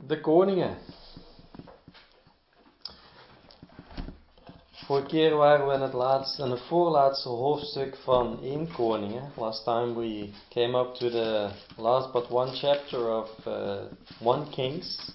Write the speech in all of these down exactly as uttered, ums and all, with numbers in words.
de koningen. Vorige keer waren we in het laatste, in het voorlaatste hoofdstuk van één Koningen. Last time we came up to the last but one chapter of uh, one Kings.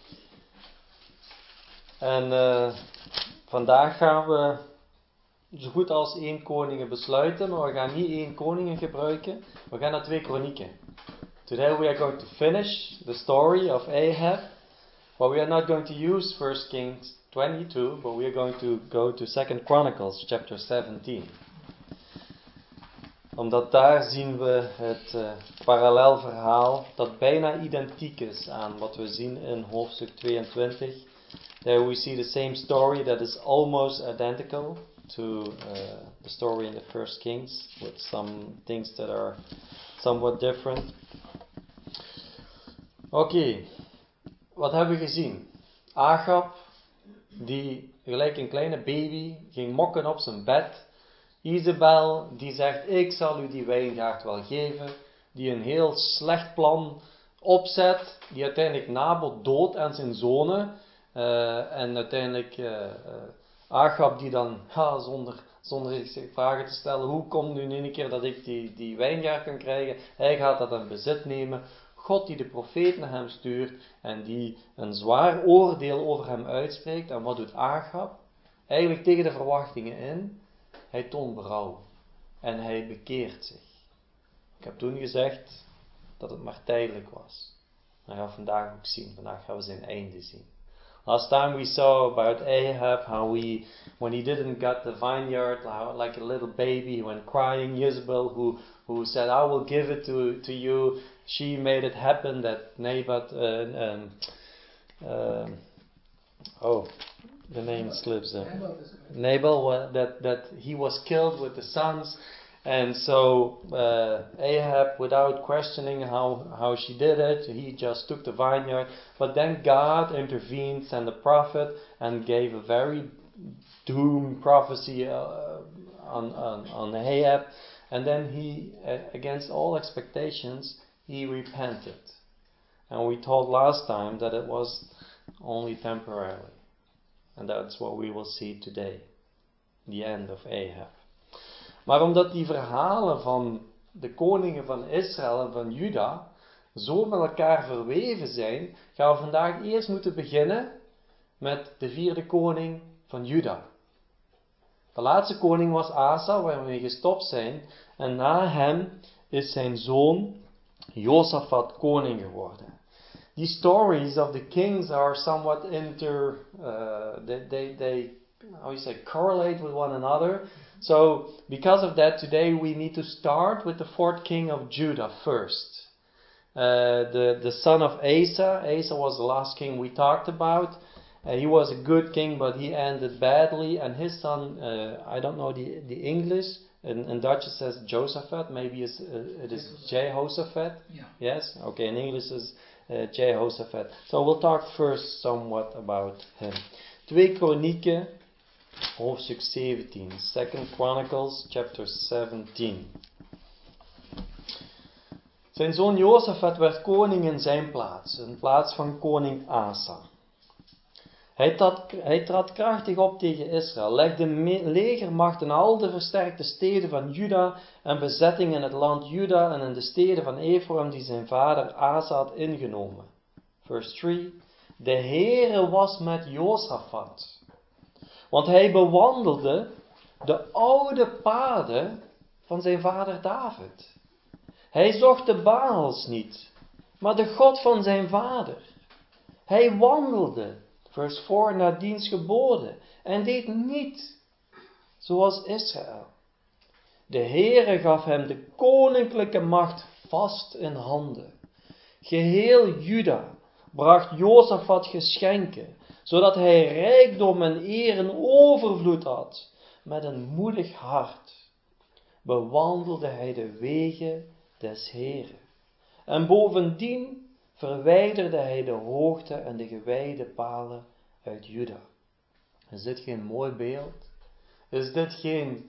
En uh, vandaag gaan we zo goed als één Koningen besluiten, maar we gaan niet één Koningen gebruiken. We gaan naar twee Kronieken. Today we are going to finish the story of Ahab, but we are not going to use First Kings twenty-two, but we are going to go to Second Chronicles chapter seventeen. Omdat daar zien we het uh, parallelverhaal dat bijna identiek is aan wat we zien in hoofdstuk tweeëntwintig. There we see the same story that is almost identical to uh, the story in the First Kings, with some things that are somewhat different. Oké, okay. Wat hebben we gezien? Ahab, die gelijk een kleine baby ging mokken op zijn bed. Isabel, die zegt, ik zal u die wijngaard wel geven. Die een heel slecht plan opzet. Die uiteindelijk Nabot doodt en zijn zonen. Uh, en uiteindelijk uh, uh, Ahab die dan, ha, zonder, zonder zich vragen te stellen, hoe komt nu in een keer dat ik die, die wijngaard kan krijgen? Hij gaat dat in bezit nemen. God die de profeet naar hem stuurt en die een zwaar oordeel over hem uitspreekt. En wat doet Ahab? Eigenlijk tegen de verwachtingen in. Hij toont berouw. En hij bekeert zich. Ik heb toen gezegd dat het maar tijdelijk was. Dat gaan we vandaag ook zien. Vandaag gaan we zijn einde zien. Last time we saw about Ahab, how he, when he didn't get the vineyard, how, like a little baby, he went crying. Jezebel, who, who said, I will give it to, to you. She made it happen that Naboth, uh, um, uh, oh, the name slips there. Nabal, that, that he was killed with the sons. And so uh, Ahab, without questioning how, how she did it, he just took the vineyard. But then God intervened, sent a prophet, and gave a very doom prophecy uh, on, on, on Ahab. And then he, uh, against all expectations, he repented. And we told last time that it was only temporarily. And that's what we will see today. The end of Ahab. Maar omdat die verhalen van de koningen van Israël en van Juda zo met elkaar verweven zijn, gaan we vandaag eerst moeten beginnen met de vierde koning van Juda. De laatste koning was Asa, waar we mee gestopt zijn. En na hem is zijn zoon Josaphat koning geworden. The stories of the kings are somewhat inter, uh, they, they, they, how you say, correlate with one another. So, because of that, today we need to start with the fourth king of Judah first. Uh, the, the son of Asa. Asa was the last king we talked about. Uh, he was a good king, but he ended badly. And his son, uh, I don't know the, the English. In, in Dutch it says Josaphat. Maybe it's, uh, it is Jehoshaphat. Yeah. Yes? Okay, in English it's uh, Jehoshaphat. So we'll talk first somewhat about him. Twee Kronieken, hoofdstuk zeventien. Second Chronicles, chapter seventeen. Zijn zoon Josaphat werd koning in zijn plaats, in plaats van koning Asa. Hij trad, hij trad krachtig op tegen Israël, legde me, legermacht in al de versterkte steden van Juda en bezetting in het land Juda en in de steden van Ephraim die zijn vader Asa had ingenomen. Verse drie. De Heere was met Josaphat, want hij bewandelde de oude paden van zijn vader David. Hij zocht de Baals niet, maar de God van zijn vader. Hij wandelde, vers vier, naar diens geboden en deed niet zoals Israël. De Heere gaf hem de koninklijke macht vast in handen. Geheel Juda bracht Josaphat geschenken, zodat hij rijkdom en eer en overvloed had. Met een moedig hart bewandelde hij de wegen des Heeren. En bovendien verwijderde hij de hoogte en de gewijde palen uit Juda. Is dit geen mooi beeld? Is dit geen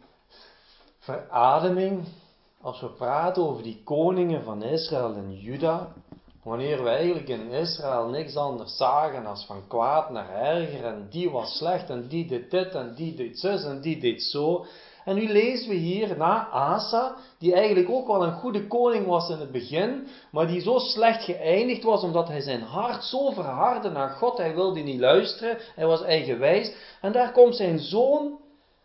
verademing als we praten over die koningen van Israël en Juda? Wanneer we eigenlijk in Israël niks anders zagen als van kwaad naar erger. En die was slecht en die deed dit en die deed zus en die deed zo. En nu lezen we hier na Asa, die eigenlijk ook wel een goede koning was in het begin. Maar die zo slecht geëindigd was omdat hij zijn hart zo verhardde naar God. Hij wilde niet luisteren, hij was eigenwijs. En daar komt zijn zoon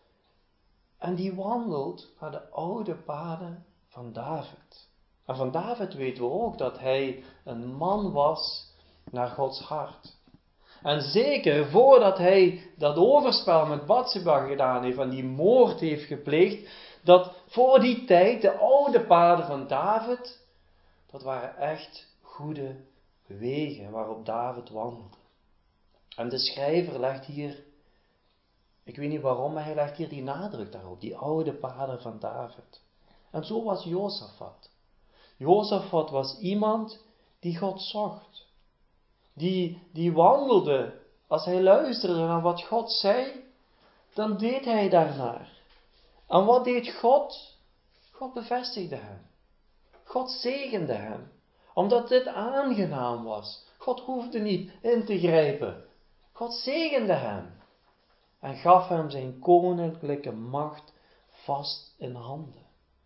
en die wandelt naar de oude paden van David. En van David weten we ook dat hij een man was naar Gods hart. En zeker voordat hij dat overspel met Batsheba gedaan heeft en die moord heeft gepleegd, dat voor die tijd de oude paden van David, dat waren echt goede wegen waarop David wandelde. En de schrijver legt hier, ik weet niet waarom, maar hij legt hier die nadruk daarop, die oude paden van David. En zo was Jozafat. Jozafat was iemand die God zocht. Die, die wandelde, als hij luisterde naar wat God zei, dan deed hij daarnaar. En wat deed God? God bevestigde hem. God zegende hem. Omdat dit aangenaam was. God hoefde niet in te grijpen. God zegende hem. En gaf hem zijn koninklijke macht vast in handen.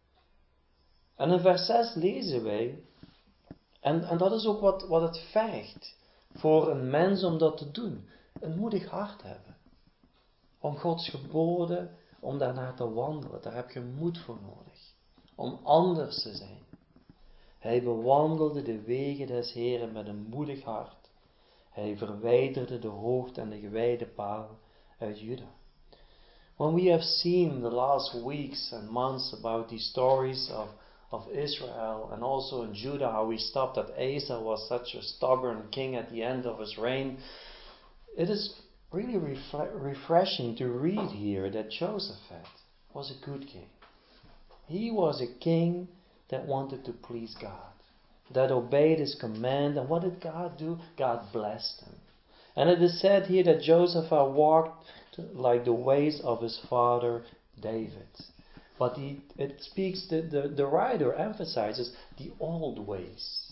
En in vers zes lezen wij, en, en dat is ook wat, wat het vergt voor een mens om dat te doen. Een moedig hart hebben. Om Gods geboden, om daarnaar te wandelen. Daar heb je moed voor nodig. Om anders te zijn. Hij bewandelde de wegen des Heren met een moedig hart. Hij verwijderde de hoogte en de gewijde palen uit Juda. When we have seen the last weeks and months about these stories of, of Israel and also in Judah, how we stopped that Asa was such a stubborn king at the end of his reign, it is really refre- refreshing to read here that Jehoshaphat was a good king. He was a king that wanted to please God, that obeyed his command. And what did God do? God blessed him. And it is said here that Jehoshaphat walked like the ways of his father David. But he, it speaks, the, the, the writer emphasizes the old ways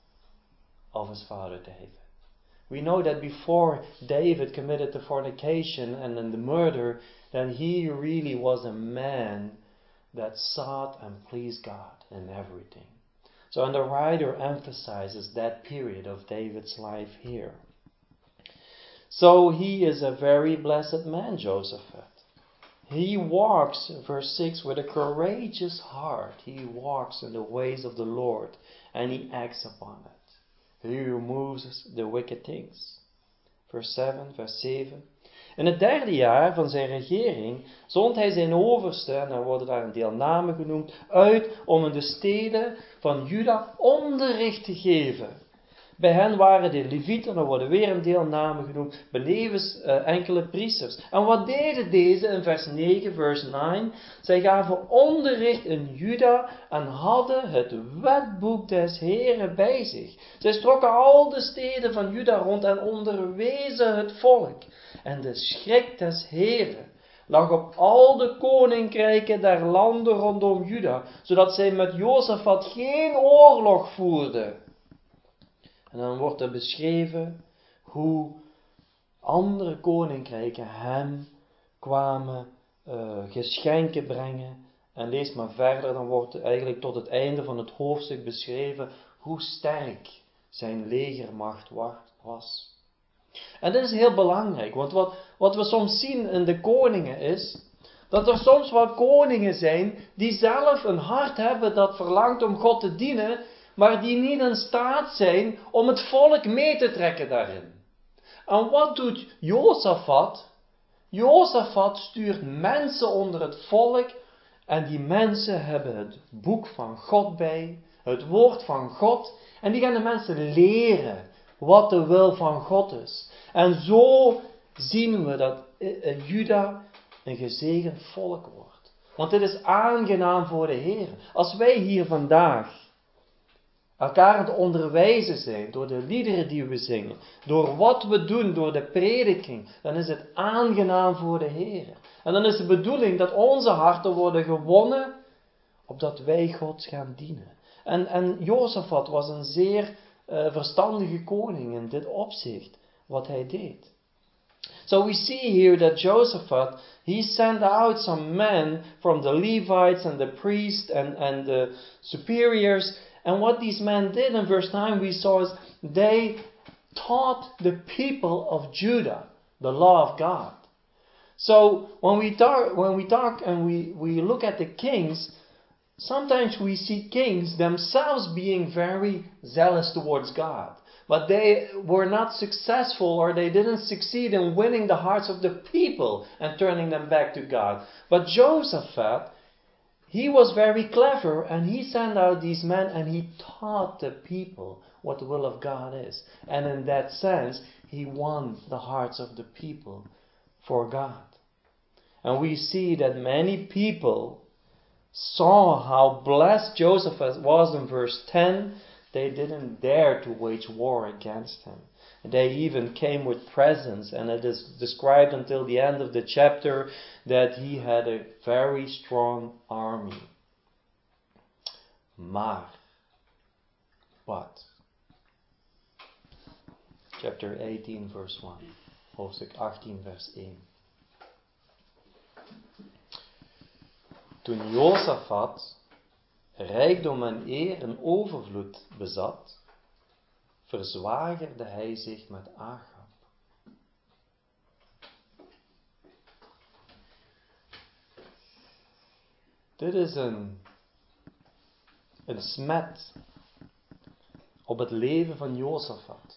of his father David. We know that before David committed the fornication and then the murder, that he really was a man that sought and pleased God in everything. So, and the writer emphasizes that period of David's life here. So he is a very blessed man, Jehoshaphat. He walks, verse six, with a courageous heart. He walks in the ways of the Lord and he acts upon it. He removes the wicked things. Verse seven, verse zeven. In het derde jaar van zijn regering zond hij zijn oversten, en er worden daar een deel namen genoemd, uit om in de steden van Juda onderricht te geven. Bij hen waren de Levieten, er worden weer een deel namen genoemd, benevens uh, enkele priesters. En wat deden deze in vers negen, vers negen? Zij gaven onderricht in Juda en hadden het wetboek des Heren bij zich. Zij strokken al de steden van Juda rond en onderwezen het volk. En de schrik des Heren lag op al de koninkrijken der landen rondom Juda, zodat zij met Jozafat geen oorlog voerden. En dan wordt er beschreven hoe andere koninkrijken hem kwamen uh, geschenken brengen. En lees maar verder, dan wordt eigenlijk tot het einde van het hoofdstuk beschreven hoe sterk zijn legermacht was. En dit is heel belangrijk, want wat, wat we soms zien in de koningen is, dat er soms wel koningen zijn die zelf een hart hebben dat verlangt om God te dienen, maar die niet in staat zijn om het volk mee te trekken daarin. En wat doet Jozafat? Jozafat stuurt mensen onder het volk en die mensen hebben het boek van God bij, het woord van God, en die gaan de mensen leren wat de wil van God is. En zo zien we dat Juda een gezegend volk wordt. Want dit is aangenaam voor de Heer. Als wij hier vandaag elkaar aan het onderwijzen zijn, door de liederen die we zingen, door wat we doen, door de prediking, dan is het aangenaam voor de Heer. En dan is de bedoeling dat onze harten worden gewonnen, opdat wij God gaan dienen. En, en Jozafat was een zeer uh, verstandige koning in dit opzicht, wat hij deed. So we see here that Josaphat, he sent out some men from the Levites and the priests and, and the superiors. And what these men did in verse nine we saw is they taught the people of Judah the law of God. So when we talk, when we talk and we, we look at the kings, sometimes we see kings themselves being very zealous towards God. But they were not successful, or they didn't succeed in winning the hearts of the people and turning them back to God. But Josaphat, he was very clever, and he sent out these men and he taught the people what the will of God is. And in that sense, he won the hearts of the people for God. And we see that many people saw how blessed Josaphat was in verse ten. They didn't dare to wage war against him. They even came with presents, and it is described until the end of the chapter that he had a very strong army. Maar, but, chapter eighteen verse one, hoofdstuk achttien vers één. Toen Josaphat rijkdom en eer en overvloed bezat, verzwagerde hij zich met Agab. Dit is een, een smet op het leven van Josaphat.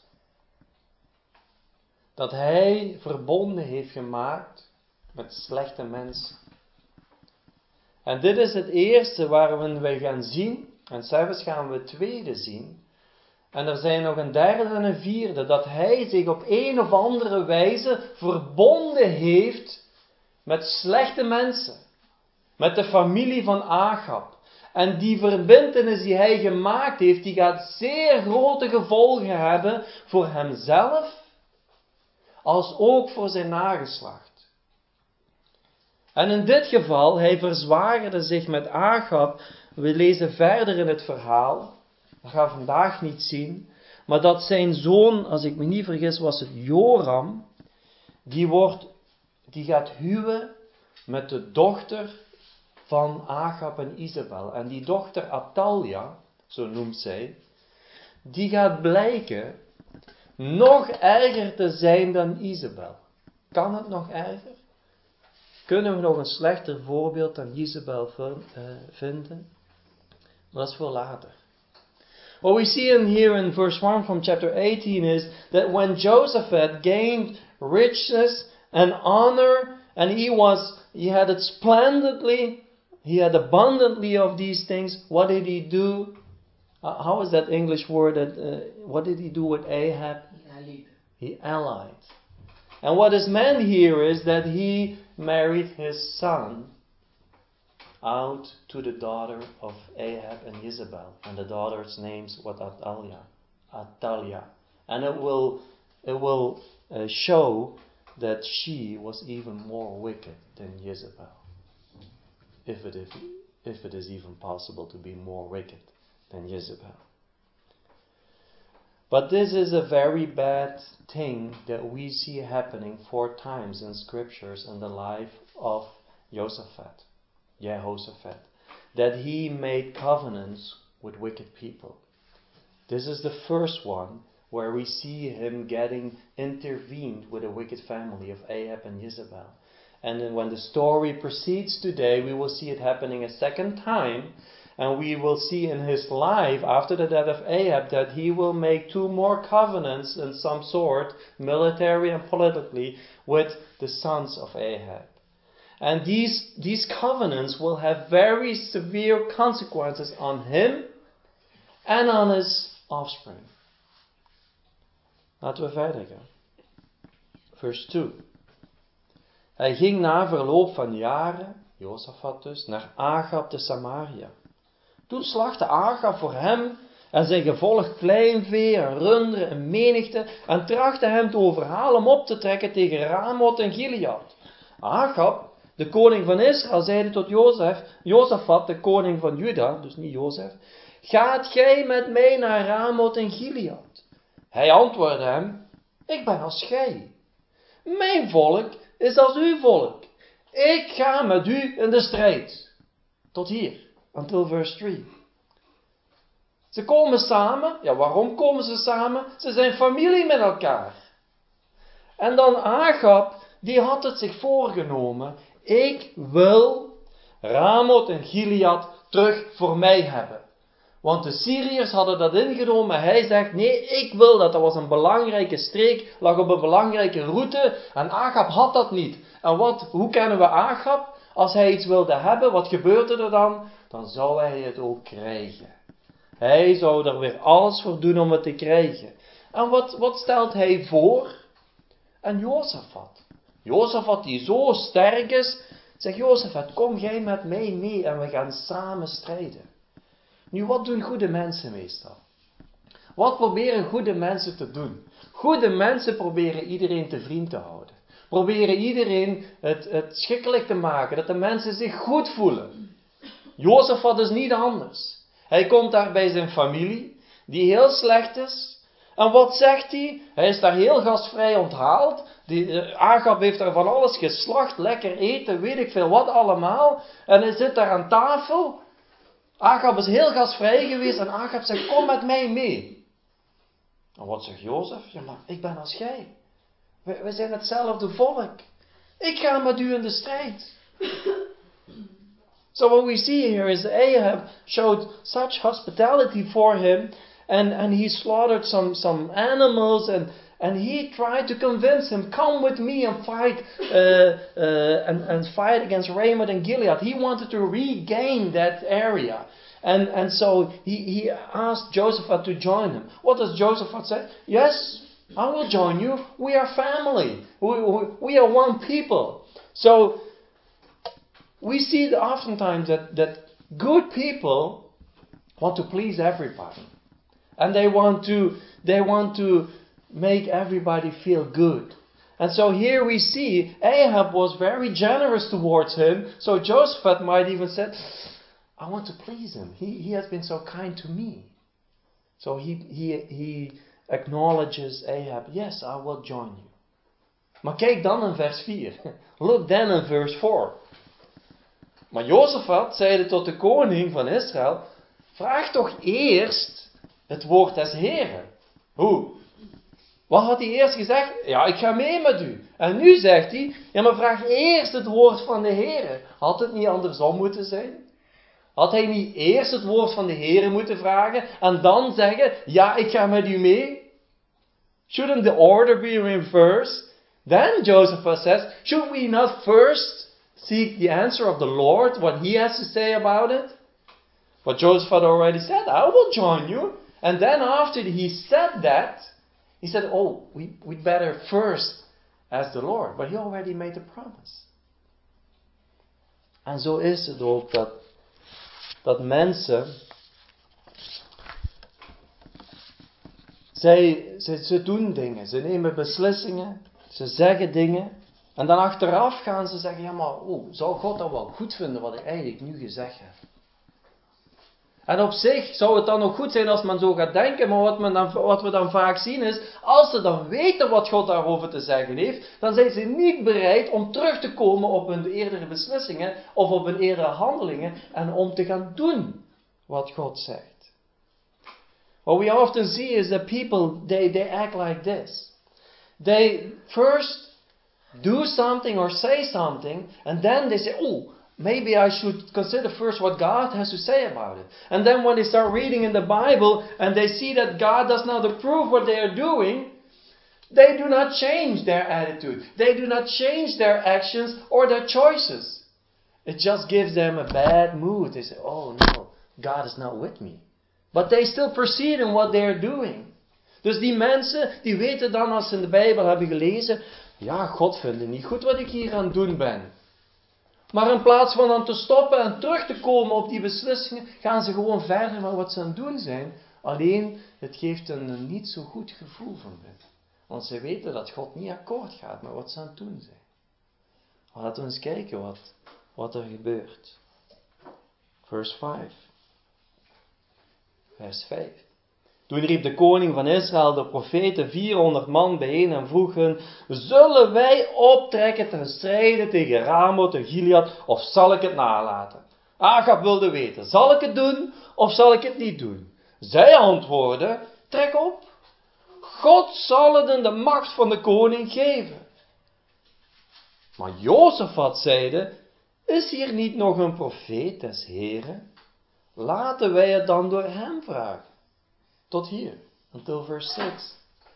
Dat hij verbonden heeft gemaakt met slechte mensen. En dit is het eerste waar we gaan zien. En zelfs gaan we het tweede zien. En er zijn nog een derde en een vierde. Dat hij zich op een of andere wijze verbonden heeft met slechte mensen. Met de familie van Agab. En die verbintenis die hij gemaakt heeft, die gaat zeer grote gevolgen hebben voor hemzelf. Als ook voor zijn nageslacht. En in dit geval, hij verzwagerde zich met Agab. We lezen verder in het verhaal. Dat gaan we vandaag niet zien. Maar dat zijn zoon, als ik me niet vergis, was het Joram. Die, wordt, die gaat huwen met de dochter van Agab en Izebel. En die dochter Atalja, zo noemt zij, die gaat blijken nog erger te zijn dan Izebel. Kan het nog erger? Kunnen we nog een slechter voorbeeld dan Jezebel vinden? Maar dat is voor later. What we see in here in verse one from chapter eighteen is that when Josaphat gained richness and honor, and he was, he had it splendidly, he had abundantly of these things, what did he do? Uh, how is that English word? That, uh, what did he do with Ahab? He allied. He allied. And what is meant here is that he married his son out to the daughter of Ahab and Jezebel. And the daughter's name's what? Atalya. Atalya. And it will, it will uh, show that she was even more wicked than Jezebel. If it, if, if it is even possible to be more wicked than Jezebel. But this is a very bad thing that we see happening four times in scriptures in the life of Josaphat, Jehoshaphat, that he made covenants with wicked people. This is the first one where we see him getting intervened with a wicked family of Ahab and Jezebel. And then when the story proceeds today, we will see it happening a second time. And we will see in his life, after the death of Ahab, that he will make two more covenants in some sort, military and politically, with the sons of Ahab. And these, these covenants will have very severe consequences on him and on his offspring. Laten we verder gaan. Verse two. Hij ging na verloop van jaren, Josaphat dus, naar Agab te Samaria. Toen slachtte Agab voor hem en zijn gevolg kleinvee en runderen en menigte en trachtte hem te overhalen om op te trekken tegen Ramoth en Gilead. Agab, de koning van Israël, zeide tot Jozef, Josaphat, de koning van Juda, dus niet Jozef, gaat gij met mij naar Ramoth in Gilead? Hij antwoordde hem, ik ben als gij. Mijn volk is als uw volk. Ik ga met u in de strijd. Tot hier, until verse drie. Ze komen samen. Ja, waarom komen ze samen? Ze zijn familie met elkaar. En dan Agab, die had het zich voorgenomen. Ik wil Ramoth en Gilead terug voor mij hebben. Want de Syriërs hadden dat ingenomen. Hij zegt, nee, ik wil dat. Dat was een belangrijke streek, lag op een belangrijke route. En Agab had dat niet. En wat, hoe kennen we Agab? Als hij iets wilde hebben, wat gebeurde er dan? Dan zou hij het ook krijgen. Hij zou er weer alles voor doen om het te krijgen. En wat, wat stelt hij voor? En Jozefat. Jozefat die zo sterk is, zegt Jozefat, kom jij met mij mee en we gaan samen strijden. Nu, wat doen goede mensen meestal? Wat proberen goede mensen te doen? Goede mensen proberen iedereen te vriend te houden. Proberen iedereen het, het schikkelijk te maken, dat de mensen zich goed voelen. Jozefat is niet anders. Hij komt daar bij zijn familie, die heel slecht is. En wat zegt hij? Hij is daar heel gastvrij onthaald. Die, Agab heeft daar van alles geslacht, lekker eten, weet ik veel wat allemaal. En hij zit daar aan tafel. Agab is heel gastvrij geweest en Agab zegt, kom met mij mee. En wat zegt Jozef? Ja, maar ik ben als gij. We, we zijn hetzelfde volk. Ik ga met u in de strijd. So what we see here is Ahab showed such hospitality for him, and, and he slaughtered some, some animals, and, and he tried to convince him, come with me and fight uh, uh, and, and fight against Ramoth and Gilead. He wanted to regain that area. And, and so he, he asked Josaphat to join him. What does Josaphat say? Yes, I will join you. We are family. We, we, we are one people. So we see that oftentimes that, that good people want to please everybody. And they want to they want to make everybody feel good. And so here we see Ahab was very generous towards him. So Josaphat might even said, I want to please him. He, he has been so kind to me. So he, he, he acknowledges Ahab, yes, I will join you. Maar kijk dan in vers vier. Look then in verse four. Maar Jozefat zeide tot de koning van Israël, vraag toch eerst het woord des Heren. Hoe? Wat had hij eerst gezegd? Ja, ik ga mee met u. En nu zegt hij, ja, maar vraag eerst het woord van de Heren. Had het niet andersom moeten zijn? Had hij niet eerst het woord van de Heren moeten vragen en dan zeggen, ja, ik ga met u mee? Shouldn't the order be reversed? Then Joseph says, should we not first seek the answer of the Lord, what he has to say about it? But Joseph had already said, I will join you. And then after he said that, he said, oh, we, we'd better first ask the Lord. But he already made the promise. En zo is het ook dat, dat mensen, zij, ze, ze doen dingen, ze nemen beslissingen, ze zeggen dingen. En dan achteraf gaan ze zeggen, ja maar, oh, zou God dat wel goed vinden wat ik eigenlijk nu gezegd heb? En op zich zou het dan ook goed zijn als men zo gaat denken, maar wat, men dan, wat we dan vaak zien is, als ze dan weten wat God daarover te zeggen heeft, dan zijn ze niet bereid om terug te komen op hun eerdere beslissingen of op hun eerdere handelingen en om te gaan doen wat God zegt. What we often see is that people, they, they act like this. They first do something or say something, and then they say, oh, maybe I should consider first what God has to say about it. And then when they start reading in the Bible and they see that God does not approve what they are doing, they do not change their attitude. They do not change their actions or their choices. It just gives them a bad mood. They say, oh no, God is not with me. But they still proceed in what they are doing. Dus die mensen, die weten dan als ze in de Bijbel hebben gelezen, ja, God vindt het niet goed wat ik hier aan het doen ben. Maar in plaats van dan te stoppen en terug te komen op die beslissingen, gaan ze gewoon verder met wat ze aan het doen zijn. Alleen, het geeft een niet zo goed gevoel van binnen. Want ze weten dat God niet akkoord gaat met wat ze aan het doen zijn. Laten we eens kijken wat, wat er gebeurt. Vers vijf. Vers vijf. Toen riep de koning van Israël de profeten vierhonderd man bijeen en vroeg hun: zullen wij optrekken ten strijde tegen Ramoth en Gilead, of zal ik het nalaten? Agab wilde weten: zal ik het doen of zal ik het niet doen? Zij antwoordden: trek op. God zal het in de macht van de koning geven. Maar Jozefat zeide: is hier niet nog een profeet des Heren? Laten wij het dan door hem vragen. Tot hier, until vers zes.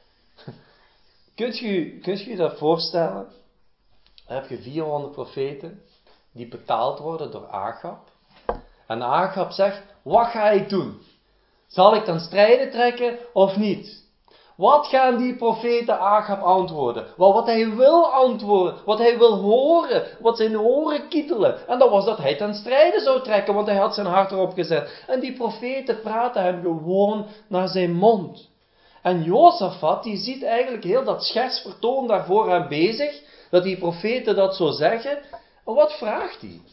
Kunt u, kunt u dat voorstellen? Dan heb je vierhonderd profeten die betaald worden door Agab. En Agab zegt: wat ga ik doen? Zal ik dan strijden trekken of niet? Wat gaan die profeten Agab antwoorden? Wel, wat hij wil antwoorden, wat hij wil horen, wat zijn oren kietelen. En dat was dat hij ten strijde zou trekken, want hij had zijn hart erop gezet. En die profeten praten hem gewoon naar zijn mond. En Jozefat, die ziet eigenlijk heel dat schets vertoon daarvoor hem bezig, dat die profeten dat zo zeggen. En wat vraagt hij?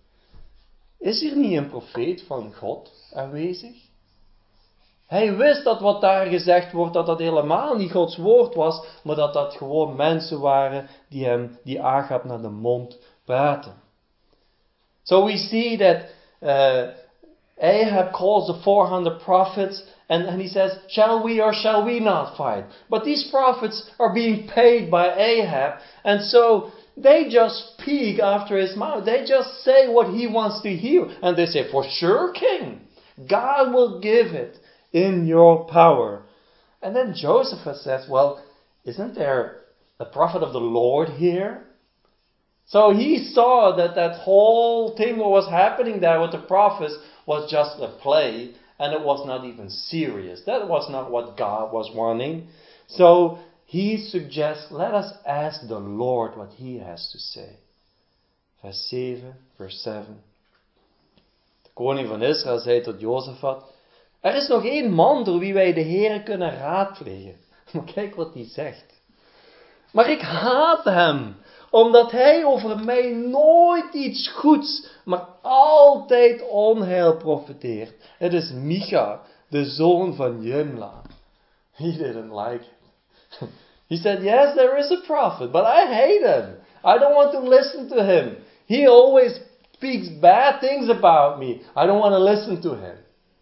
Is hier niet een profeet van God aanwezig? Hij wist dat wat daar gezegd wordt, dat dat helemaal niet Gods woord was, maar dat dat gewoon mensen waren die hem, die Agab naar de mond praten. So we see that uh, Ahab calls the four hundred prophets and, and he says, shall we or shall we not fight? But these prophets are being paid by Ahab, and so they just speak after his mouth. They just say what he wants to hear. And they say, for sure, king, God will give it in your power. And then Joseph says, well, isn't there a prophet of the Lord here? So he saw that that whole thing what was happening there with the prophets was just a play, and it was not even serious. That was not what God was wanting. So he suggests, let us ask the Lord what he has to say. Vers zeven, vers zeven. De koning van Israël zei tot Jozefat: er is nog één man door wie wij de Heere kunnen raadplegen. Maar kijk wat hij zegt. Maar ik haat hem, omdat hij over mij nooit iets goeds, maar altijd onheil profeteert. Het is Micha, de zoon van Jimla. He didn't like it. He said, yes, there is a prophet, but I hate him. I don't want to listen to him. He always speaks bad things about me. I don't want to listen to him.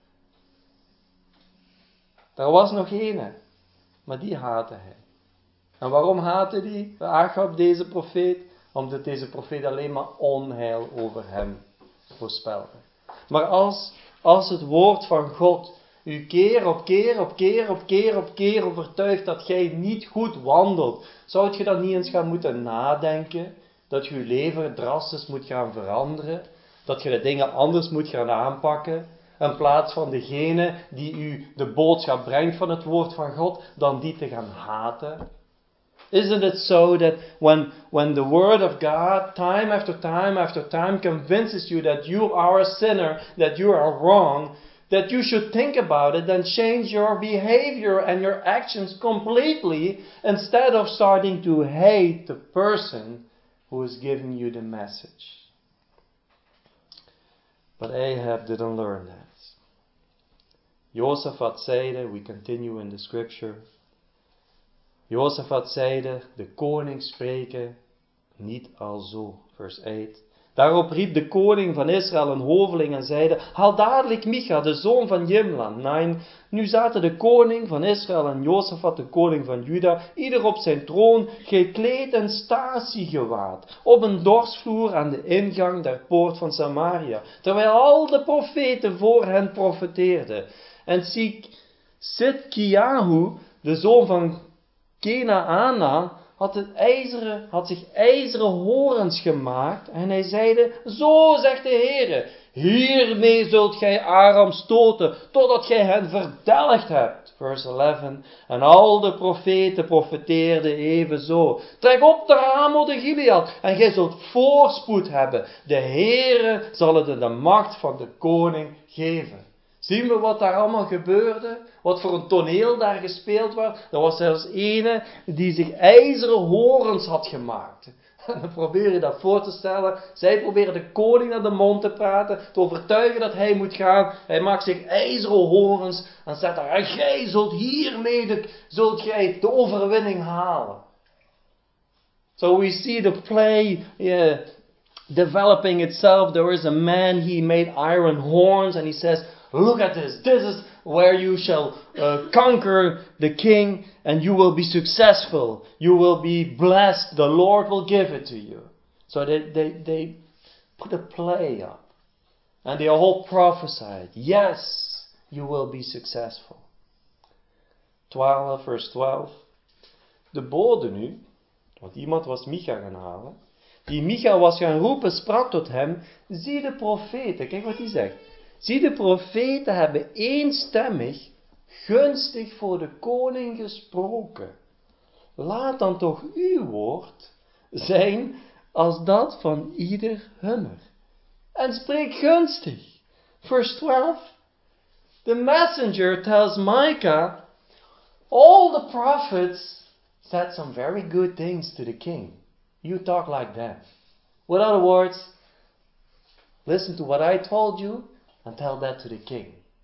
Er was nog één, maar die haatte hij. En waarom haatte die Agab deze profeet? Omdat deze profeet alleen maar onheil over hem voorspelde. Maar als, als het woord van God u keer op keer op keer op keer op keer overtuigt dat jij niet goed wandelt, zou je dan niet eens gaan moeten nadenken dat je je leven drastisch moet gaan veranderen, dat je de dingen anders moet gaan aanpakken, in plaats van degene die u de boodschap brengt van het woord van God, dan die te gaan haten? Isn't it so that when, when the word of God, time after time after time, convinces you that you are a sinner, that you are wrong, that you should think about it and change your behavior and your actions completely, instead of starting to hate the person who is giving you the message? But Ahab didn't learn that. Jozefat zeide, we continue in the scripture. Jozefat zeide, de koning spreken niet alzo. Vers acht. Daarop riep de koning van Israël een hoveling en zeide, haal dadelijk Micha, de zoon van Jimla. Nee, nu zaten de koning van Israël en Jozefat, de koning van Juda, ieder op zijn troon, gekleed in statiegewaad, op een dorsvloer aan de ingang der poort van Samaria, terwijl al de profeten voor hen profeteerden. En Sidkiyahu, de zoon van Kenaana, had, het ijzeren, had zich ijzeren horens gemaakt en hij zeide, zo zegt de Heere, hiermee zult gij Aram stoten, totdat gij hen verdelgd hebt. Vers elf. En al de profeten profeteerden evenzo. Trek op de Ramoth de Gilead en gij zult voorspoed hebben. De Heere zal het in de macht van de koning geven. Zien we wat daar allemaal gebeurde? Wat voor een toneel daar gespeeld werd? Er was zelfs ene die zich ijzeren horens had gemaakt. En dan probeer je dat voor te stellen. Zij proberen de koning naar de mond te praten, te overtuigen dat hij moet gaan. Hij maakt zich ijzeren horens en zegt daar, en gij zult hiermee, zult gij de overwinning halen. So we see the play yeah, developing itself. There is a man, he made iron horns and he says, look at this, this is where you shall uh, conquer the king and you will be successful. You will be blessed. The Lord will give it to you. So they, they, they put a play up. And they all prophesied, yes, you will be successful. twaalf, vers twaalf. De bode nu, want iemand was Micha gaan halen, die Micha was gaan roepen, sprak tot hem, zie de profeten, kijk wat hij zegt. Zie de profeten hebben eenstemmig gunstig voor de koning gesproken. Laat dan toch uw woord zijn als dat van ieder hunner. En spreek gunstig. Verse twaalf. The messenger tells Micah, all the prophets said some very good things to the king. You talk like them. With other words, listen to what I told you and tell that to the king.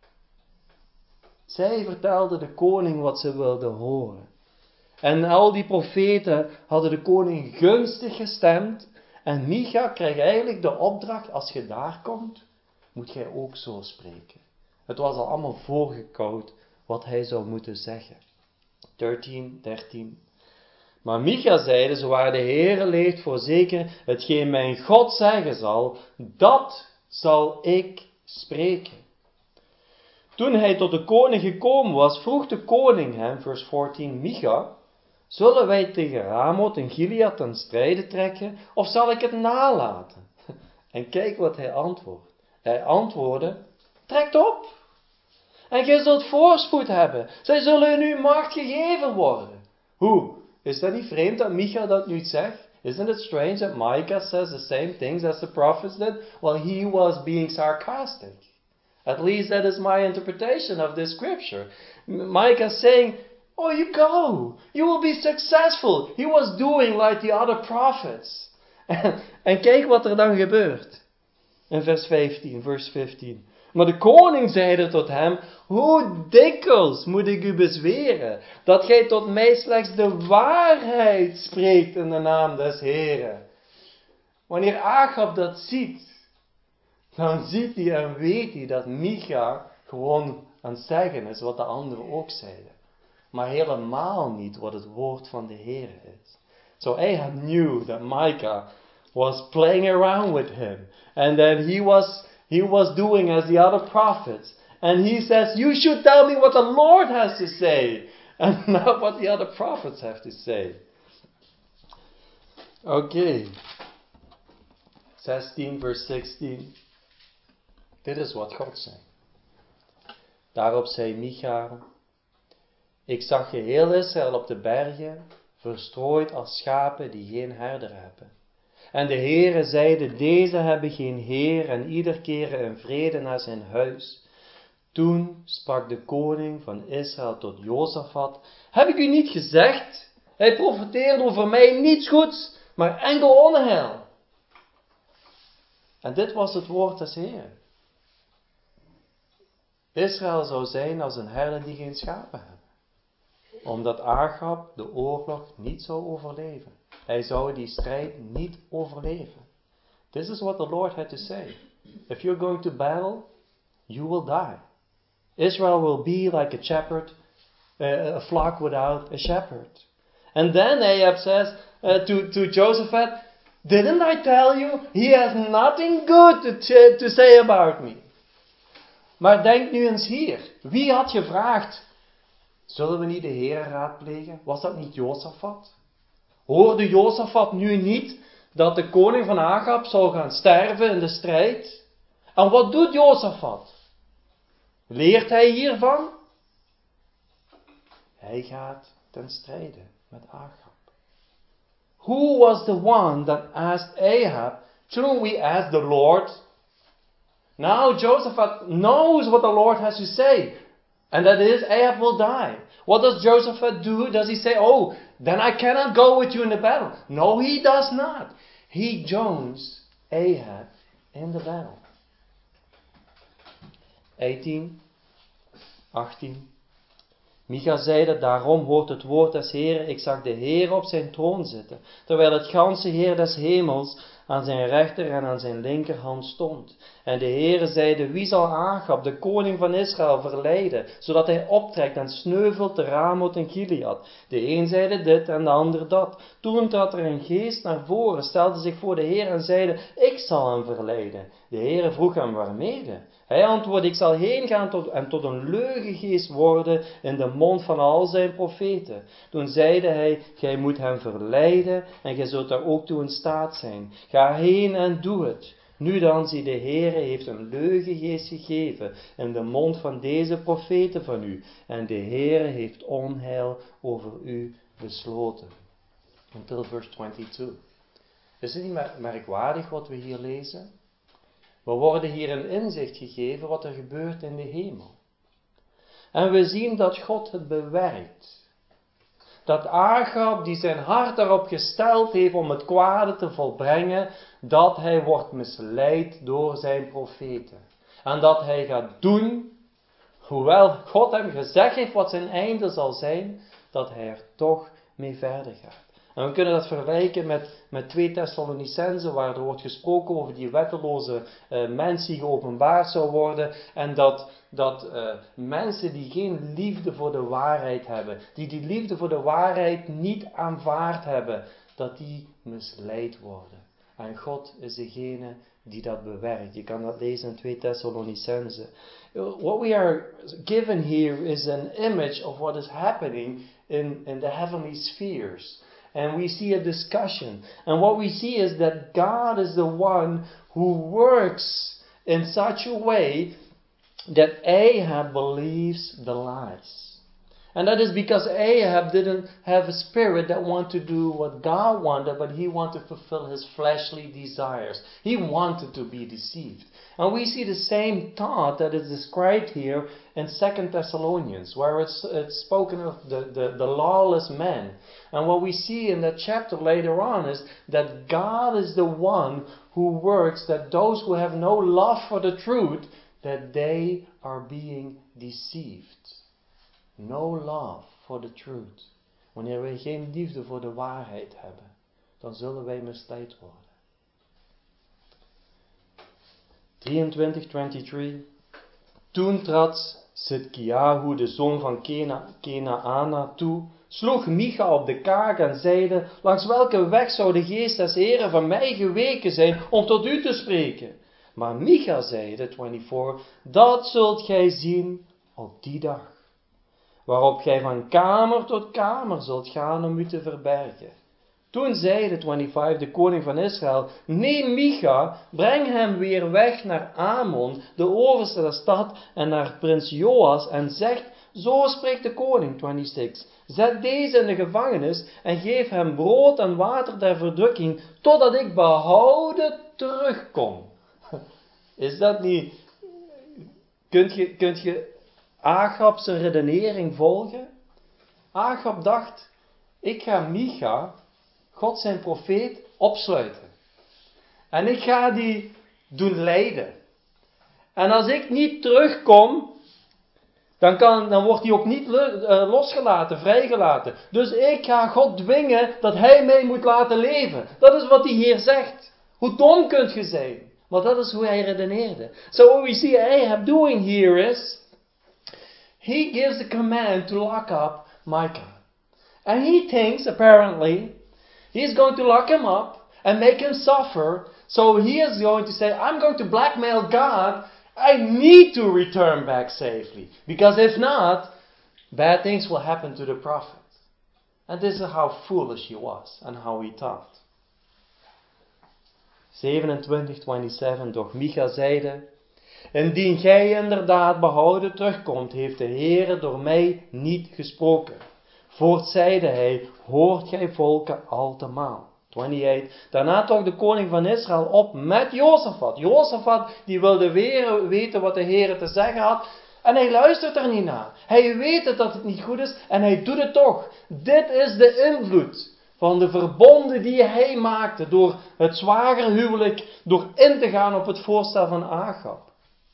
Zij vertelden de koning wat ze wilden horen. En al die profeten hadden de koning gunstig gestemd. En Micha kreeg eigenlijk de opdracht, als je daar komt, moet jij ook zo spreken. Het was al allemaal voorgekoud wat hij zou moeten zeggen. dertien, dertien. Maar Micha zeide, zo waar de Heere leeft voorzeker, hetgeen mijn God zeggen zal, dat zal ik spreken. Toen hij tot de koning gekomen was, vroeg de koning hem, vers veertien, Micha, zullen wij tegen Ramoth en Gilead ten strijde trekken, of zal ik het nalaten? En kijk wat hij antwoordt. Hij antwoordde, trekt op. En gij zult voorspoed hebben. Zij zullen in uw macht gegeven worden. Hoe? Is dat niet vreemd dat Micha dat nu zegt? Isn't it strange that Micah says the same things as the prophets did? Well, he was being sarcastic. At least that is my interpretation of this scripture. Micah saying, oh, you go. You will be successful. He was doing like the other prophets. En, en kijk wat er dan gebeurt. In vers vijftien, vers vijftien. Maar de koning zeide tot hem, hoe dikwijls moet ik u bezweren, dat gij tot mij slechts de waarheid spreekt in de naam des Heren. Wanneer Agab dat ziet, dan ziet hij en weet hij dat Micha gewoon aan het zeggen is wat de anderen ook zeiden. Maar helemaal niet wat het woord van de Heer is. So Ahab knew that Micah was playing around with him. And that he was, he was doing as the other prophets. And he says, you should tell me what the Lord has to say. And not what the other prophets have to say. Oké. Okay. zestien vers zestien. Dit is wat God zei. Daarop zei Micha, ik zag geheel Israël op de bergen, verstrooid als schapen die geen herder hebben. En de Heere zeide, deze hebben geen Heer en ieder keren in vrede naar zijn huis. Toen sprak de koning van Israël tot Josafat, heb ik u niet gezegd? Hij profeteerde over mij niets goeds, maar enkel onheil. En dit was het woord des Heeren. Israël zou zijn als een herder die geen schapen hebben. Omdat Agab de oorlog niet zou overleven. Hij zou die strijd niet overleven. This is what the Lord had to say. If you're going to battle, you will die. Israel will be like a shepherd, uh, a flock without a shepherd. And then Ahab says uh, to, to Josaphat, didn't I tell you, he has nothing good to, t- to say about me. Maar denk nu eens hier. Wie had gevraagd, zullen we niet de Heere raadplegen? Was dat niet Josafat? Hoorde Josafat nu niet dat de koning van Agab zou gaan sterven in de strijd? En wat doet Josafat? Leert hij hiervan? Hij gaat ten strijde met Agab. Who was the one that asked Ahab, shouldn't we ask the Lord? Now Josaphat knows what the Lord has to say. And that is, Ahab will die. What does Jehoshaphat do? Does he say, oh, then I cannot go with you in the battle? No, he does not. He joins Ahab in the battle. achttien, achttien. Micha zeide, daarom hoort het woord des Heeren, ik zag de Heer op zijn troon zitten, terwijl het ganse Heer des hemels aan zijn rechter en aan zijn linkerhand stond. En de Heere zeide, wie zal Agab, de koning van Israël, verleiden, zodat hij optrekt en sneuvelt te Ramoth en Gilead? De een zeide dit en de ander dat. Toen trad er een geest naar voren, stelde zich voor de Heer en zeide, ik zal hem verleiden. De Heere vroeg hem, waarmede? Hij antwoordde, ik zal heen gaan tot, en tot een leugengeest worden in de mond van al zijn profeten. Toen zeide hij, gij moet hem verleiden en gij zult daar ook toe in staat zijn. Ga heen en doe het. Nu dan, zie, de Heere heeft een leugengeest gegeven in de mond van deze profeten van u. En de Heere heeft onheil over u besloten. Until verse twenty-two. Is het niet merkwaardig wat we hier lezen? We worden hier een inzicht gegeven wat er gebeurt in de hemel. En we zien dat God het bewerkt. Dat Agab, die zijn hart erop gesteld heeft om het kwade te volbrengen, dat hij wordt misleid door zijn profeten. En dat hij gaat doen, hoewel God hem gezegd heeft wat zijn einde zal zijn, dat hij er toch mee verder gaat. En we kunnen dat vergelijken met, met twee Thessalonicenzen, waar er wordt gesproken over die wetteloze uh, mens die geopenbaard zou worden. En dat, dat uh, mensen die geen liefde voor de waarheid hebben, die die liefde voor de waarheid niet aanvaard hebben, dat die misleid worden. En God is degene die dat bewerkt. Je kan dat lezen in twee Thessalonicenzen. What we are given here is an image of what is happening in, in the heavenly spheres. And we see a discussion. And what we see is that God is the one who works in such a way that Ahab believes the lies. And that is because Ahab didn't have a spirit that wanted to do what God wanted, but he wanted to fulfill his fleshly desires. He wanted to be deceived. And we see the same thought that is described here in Second Thessalonians, where it's, it's spoken of the, the, the lawless man. And what we see in that chapter later on is that God is the one who works, that those who have no love for the truth, that they are being deceived. No love for the truth. Wanneer wij geen liefde voor de waarheid hebben, dan zullen wij misleid worden. drieëntwintig, drieëntwintig. Toen trad Sidkiahu, de zoon van Kena, Kenaana, toe, sloeg Micha op de kaak en zeide, langs welke weg zou de geest des Heren van mij geweken zijn om tot u te spreken? Maar Micha zeide, eenentwintig, dat zult gij zien op die dag, waarop gij van kamer tot kamer zult gaan om u te verbergen. Toen zeide eenentwintig, de koning van Israël, neem Micha, breng hem weer weg naar Amon, de overste der stad, en naar prins Joas, en zegt, zo spreekt de koning, eenentwintig, zet deze in de gevangenis, en geef hem brood en water der verdrukking, totdat ik behouden terugkom. Is dat niet, kunt je, kunt je Agab zijn redenering volgen? Agab dacht, ik ga Micha, God zijn profeet, opsluiten. En ik ga die doen lijden. En als ik niet terugkom, dan, kan, dan wordt hij ook niet losgelaten, vrijgelaten. Dus ik ga God dwingen dat hij mij moet laten leven. Dat is wat hij hier zegt. Hoe dom kunt je zijn? Maar dat is hoe hij redeneerde. So what we see Ahab doing here is, he gives the command to lock up Micah. And he thinks, apparently, he's going to lock him up and make him suffer. So he is going to say, I'm going to blackmail God. I need to return back safely. Because if not, bad things will happen to the prophet. And this is how foolish he was and how he thought. zevenentwintig, zevenentwintig. Doch Micha zeide, indien gij inderdaad behouden terugkomt, heeft de Heere door mij niet gesproken. Voort zeide hij, hoort gij volken altemaal. eenentwintig. Daarna trok de koning van Israël op met Josafat. Josafat die wilde weer weten wat de Heere te zeggen had. En hij luistert er niet naar. Hij weet het dat het niet goed is en hij doet het toch. Dit is de invloed van de verbonden die hij maakte door het zwagerhuwelijk, door in te gaan op het voorstel van Agab.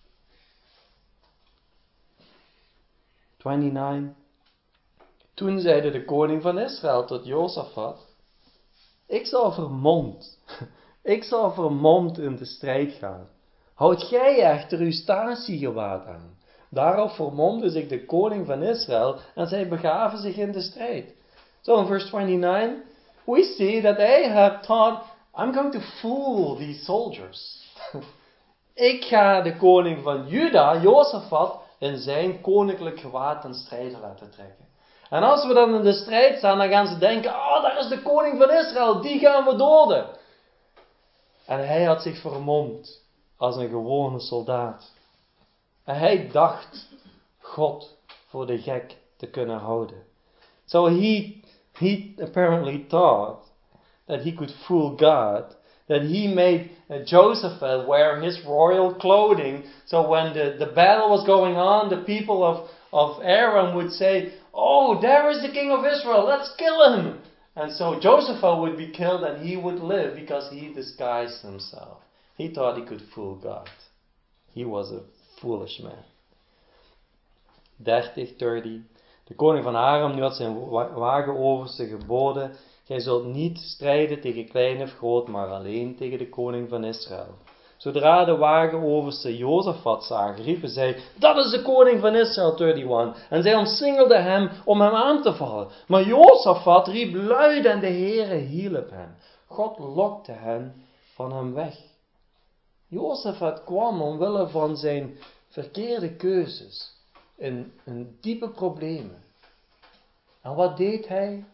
negenentwintig. Toen zeide de koning van Israël tot Josafat: ik zal vermomd, ik zal vermomd in de strijd gaan. Houd jij echter uw statiegewaad aan. Daarop vermomde zich de koning van Israël en zij begaven zich in de strijd. So in verse twenty-nine, we see that Ahab thought, I'm going to fool these soldiers. Ik ga de koning van Juda, Josafat, in zijn koninklijk gewaad ten strijde laten trekken. En als we dan in de strijd staan, dan gaan ze denken, oh, daar is de koning van Israël, die gaan we doden. En hij had zich vermomd als een gewone soldaat. En hij dacht God voor de gek te kunnen houden. So he, he apparently thought that he could fool God. That he made uh, Joseph wear his royal clothing. So when the, the battle was going on, the people of, of Aram would say, oh, there is the king of Israel, let's kill him. And so Joseph would be killed and he would live because he disguised himself. He thought he could fool God. He was a foolish man. dertig, dertig. De koning van Aram nu had zijn wagenoverste geboden: gij zult niet strijden tegen klein of groot, maar alleen tegen de koning van Israël. Zodra de wagenoverste Josafat zagen, riepen zij: dat is de koning van Israël, eenendertig. En zij omsingelden hem om hem aan te vallen. Maar Josafat riep luid en de Heere hielp hem. God lokte hen van hem weg. Josafat kwam omwille van zijn verkeerde keuzes in, in diepe problemen. En wat deed hij?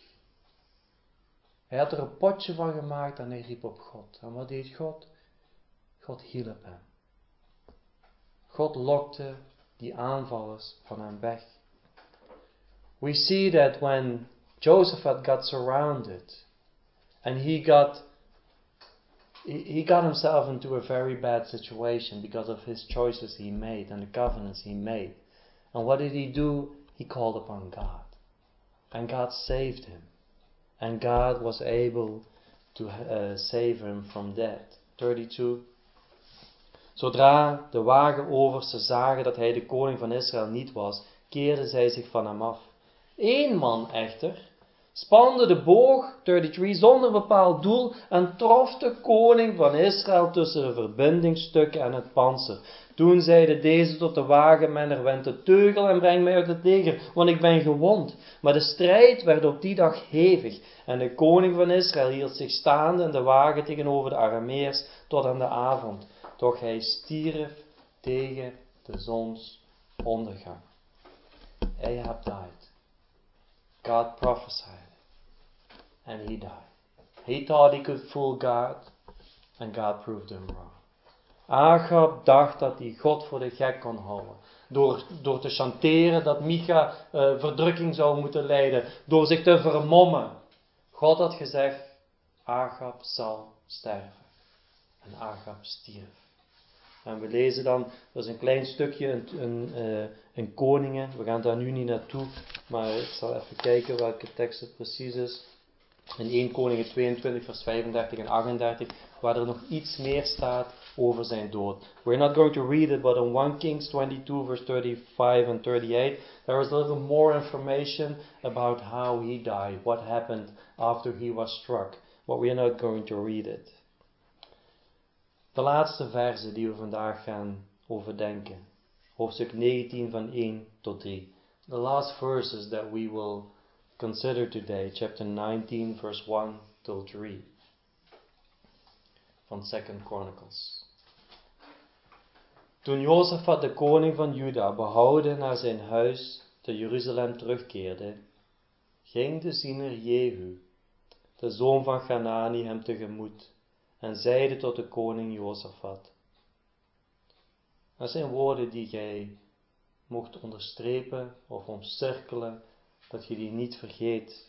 Hij had er een potje van gemaakt en hij riep op God. En wat deed God? God hielp hem. God lokte die aanvallers van hem weg. We see that when Josaphat got surrounded and he got he got himself into a very bad situation because of his choices he made and the covenants he made. And what did he do? He called upon God. And God saved him. And God was able to uh, save him from death. thirty-two. Zodra de wagenoversten zagen dat hij de koning van Israël niet was, keerden zij zich van hem af. Eén man echter spande de boog, drieëndertig, zonder bepaald doel en trof de koning van Israël tussen de verbindingsstukken en het pantser. Toen zeide deze tot de wagenmenner: wend de teugel en breng mij uit het leger, want ik ben gewond. Maar de strijd werd op die dag hevig en de koning van Israël hield zich staande in de wagen tegenover de Arameërs tot aan de avond. Doch hij stierf tegen de zonsondergang. Ahab died. God prophesied. And he died. He thought he could fool God. And God proved him wrong. Agab dacht dat hij God voor de gek kon houden. Door, door te chanteren dat Micha uh, verdrukking zou moeten lijden. Door zich te vermommen. God had gezegd: Agab zal sterven. En Agab stierf. En we lezen dan, dat is een klein stukje in, in, uh, in Koningen. We gaan daar nu niet naartoe, maar ik zal even kijken welke tekst het precies is. In eerste Koningen tweeëntwintig, vers vijfendertig en achtendertig, waar er nog iets meer staat over zijn dood. We're not going to read it, but in First Kings twenty-two, verse thirty-five and thirty-eight, there is a little more information about how he died, what happened after he was struck. But we are not going to read it. De laatste verse die we vandaag gaan overdenken. Hoofdstuk negentien van één tot drie. The last verses that we will consider today. Chapter nineteen verse one till three. Van Second Chronicles. Toen Josaphat de koning van Juda behouden naar zijn huis te Jeruzalem terugkeerde, ging de ziener Jehu, de zoon van Hanani, hem tegemoet en zeide tot de koning Josaphat: dat zijn woorden die gij mocht onderstrepen of omcirkelen, dat je die niet vergeet.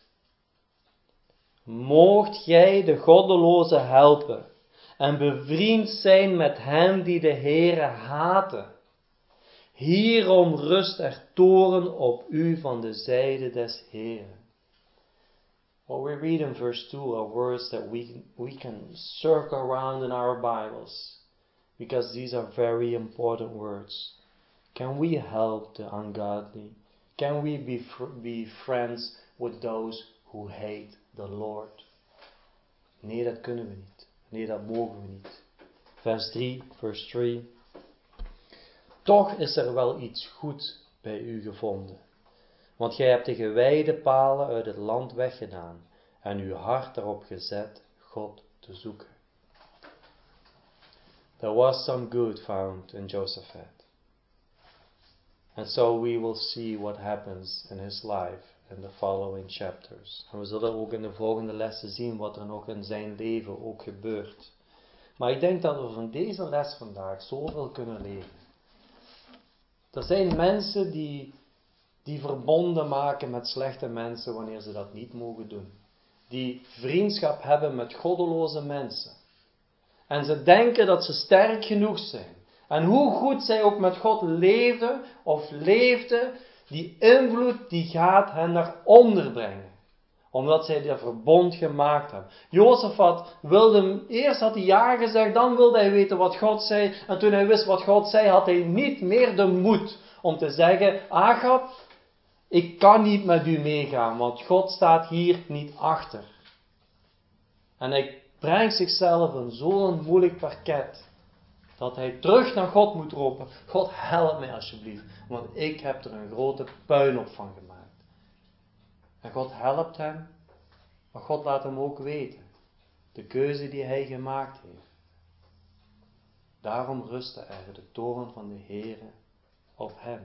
Moogt gij de goddeloze helpen en bevriend zijn met hen die de Heere haten. Hierom rust er toorn op u van de zijde des Heeren. What we read in verse two are words that we, we can circle around in our Bibles, because these are very important words. Can we help the ungodly? Can we be, fr- be friends with those who hate the Lord? Nee, dat kunnen we niet. Nee, dat mogen we niet. Vers drie, verse three. Toch is er wel iets goed bij u gevonden. Want gij hebt de gewijde palen uit het land weggedaan en uw hart erop gezet God te zoeken. There was some good found in Josaphat. And so we will see what happens in his life in the following chapters. En we zullen ook in de volgende lessen zien wat er nog in zijn leven ook gebeurt. Maar ik denk dat we van deze les vandaag zoveel kunnen leren. Er zijn mensen die, die verbonden maken met slechte mensen wanneer ze dat niet mogen doen. Die vriendschap hebben met goddeloze mensen. En ze denken dat ze sterk genoeg zijn. En hoe goed zij ook met God leefden of leefden, die invloed die gaat hen naar onder brengen. Omdat zij dat verbond gemaakt hebben. Jozefat wilde, eerst had hij ja gezegd, dan wilde hij weten wat God zei. En toen hij wist wat God zei, had hij niet meer de moed om te zeggen, Agab, ik kan niet met u meegaan, want God staat hier niet achter. En hij brengt zichzelf in zo'n moeilijk parket, dat hij terug naar God moet roepen, God help mij alsjeblieft, want ik heb er een grote puinhoop van gemaakt. En God helpt hem, maar God laat hem ook weten, de keuze die hij gemaakt heeft. Daarom rustte er de toorn van de Heere op hem.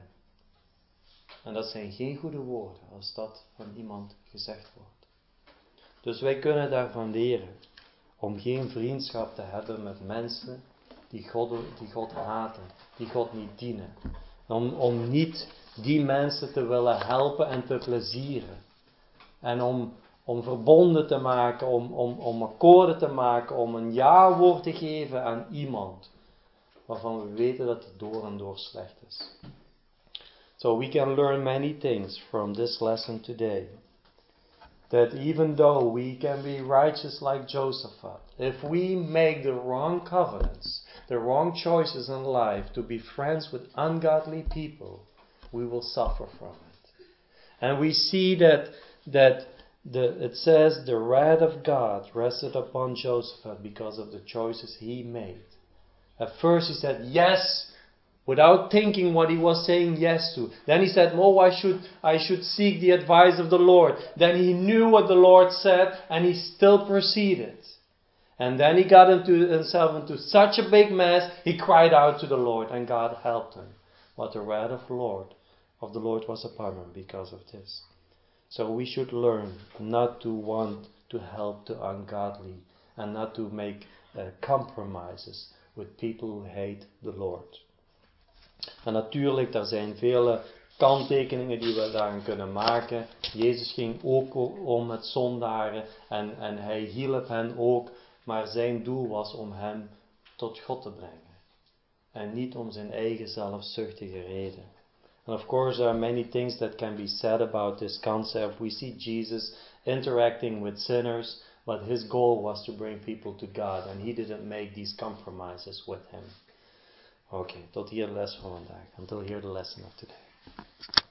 En dat zijn geen goede woorden als dat van iemand gezegd wordt. Dus wij kunnen daarvan leren om geen vriendschap te hebben met mensen die God, die God haten, die God niet dienen. Om, om niet die mensen te willen helpen en te plezieren. En om, om verbonden te maken, om, om, om akkoorden te maken, om een ja-woord te geven aan iemand waarvan we weten dat hij door en door slecht is. So we can learn many things from this lesson today. That even though we can be righteous like Josaphat, if we make the wrong covenants, the wrong choices in life to be friends with ungodly people, we will suffer from it. And we see that that the, it says the wrath of God rested upon Josaphat because of the choices he made. At first he said yes, without thinking what he was saying yes to. Then he said, oh, I should, I should seek the advice of the Lord. Then he knew what the Lord said, and he still proceeded. And then he got into himself into such a big mess, he cried out to the Lord, and God helped him. But the wrath of the Lord, of the Lord was upon him because of this. So we should learn not to want to help the ungodly, and not to make uh, compromises with people who hate the Lord. En natuurlijk, er zijn vele kanttekeningen die we daarin kunnen maken. Jezus ging ook om met zondaren en, en hij hielp hen ook. Maar zijn doel was om hen tot God te brengen. En niet om zijn eigen zelfzuchtige reden. And of course there are many things that can be said about this concept. We see Jesus interacting with sinners, but his goal was to bring people to God. And he didn't make these compromises with him. Oké, okay, tot hier de les van vandaag. Until here the lesson of today.